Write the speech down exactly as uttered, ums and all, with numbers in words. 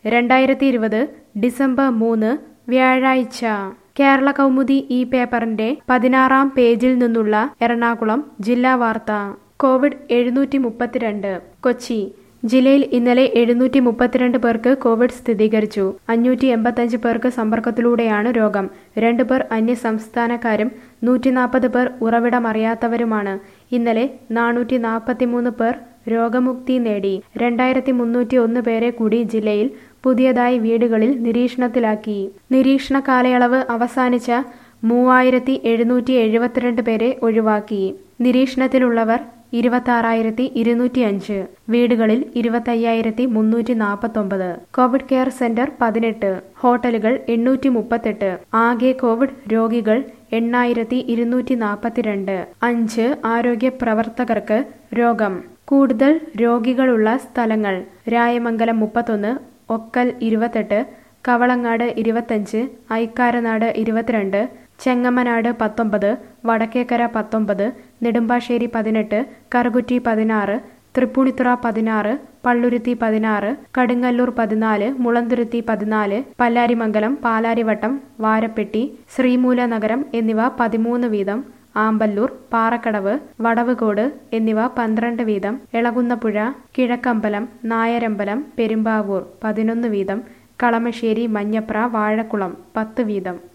രണ്ടായിരത്തി ഇരുപത് ഡിസംബർ മൂന്ന് വ്യാഴാഴ്ച കേരള കൗമുദി ഈ പേപ്പറിന്റെ പതിനാറാം പേജിൽ നിന്നുള്ള എറണാകുളം ജില്ലാ വാർത്ത. കോവിഡ് എഴുന്നൂറ്റി മുപ്പത്തിരണ്ട്. കൊച്ചി ജില്ലയിൽ ഇന്നലെ എഴുന്നൂറ്റി മുപ്പത്തിരണ്ട് പേർക്ക് കോവിഡ് സ്ഥിരീകരിച്ചു. അഞ്ഞൂറ്റി എൺപത്തഞ്ച് പേർക്ക് സമ്പർക്കത്തിലൂടെയാണ് രോഗം. രണ്ടു പേർ അന്യസംസ്ഥാനക്കാരും നൂറ്റി നാൽപ്പത് പേർ ഉറവിടമറിയാത്തവരുമാണ്. ഇന്നലെ നാനൂറ്റി നാൽപ്പത്തിമൂന്ന് പേർ രോഗമുക്തി നേടി. രണ്ടായിരത്തി മുന്നൂറ്റി ഒന്ന് പേരെ കൂടി ജില്ലയിൽ പുതിയതായി വീടുകളിൽ നിരീക്ഷണത്തിലാക്കി. നിരീക്ഷണ കാലയളവ് അവസാനിച്ച മൂവായിരത്തി എഴുന്നൂറ്റി എഴുപത്തിരണ്ട് പേരെ ഒഴിവാക്കി. നിരീക്ഷണത്തിലുള്ളവർ ഇരുപത്താറായിരത്തി ഇരുന്നൂറ്റി അഞ്ച്. വീടുകളിൽ ഇരുപത്തയ്യായിരത്തി മുന്നൂറ്റി നാൽപ്പത്തൊമ്പത്. കോവിഡ് കെയർ സെന്റർ പതിനെട്ട്. ഹോട്ടലുകൾ എണ്ണൂറ്റി മുപ്പത്തെട്ട്. ആകെ കോവിഡ് രോഗികൾ എണ്ണായിരത്തി ഇരുന്നൂറ്റി നാൽപ്പത്തിരണ്ട്. അഞ്ച് ആരോഗ്യ പ്രവർത്തകർക്ക് രോഗം. കൂടുതൽ രോഗികളുള്ള സ്ഥലങ്ങൾ: രായമംഗലം മുപ്പത്തൊന്ന്, ഒക്കൽ ഇരുപത്തെട്ട്, കവളങ്ങാട് ഇരുപത്തഞ്ച്, ഐക്കാരനാട് ഇരുപത്തിരണ്ട്, ചെങ്ങമനാട് പത്തൊമ്പത്, വടക്കേക്കര പത്തൊമ്പത്, നെടുമ്പാശ്ശേരി പതിനെട്ട്, കറുകുറ്റി പതിനാറ്, തൃപ്പൂണിത്തുറ പതിനാറ്, പള്ളുരുത്തി പതിനാറ്, കടുങ്ങല്ലൂർ പതിനാല്, മുളന്തുരുത്തി പതിനാല്, പല്ലാരിമംഗലം, പാലാരിവട്ടം, വാരപ്പെട്ടി, ശ്രീമൂലനഗരം എന്നിവ പതിമൂന്ന് വീതം, ആമ്പല്ലൂർ, പാറക്കടവ്, വടവുകോട് എന്നിവ പന്ത്രണ്ട് വീതം, എളകുന്നപ്പുഴ, കിഴക്കമ്പലം, നായരമ്പലം, പെരുമ്പാവൂർ പതിനൊന്ന് വീതം, കളമശ്ശേരി, മഞ്ഞപ്ര, വാഴക്കുളം പത്ത് വീതം.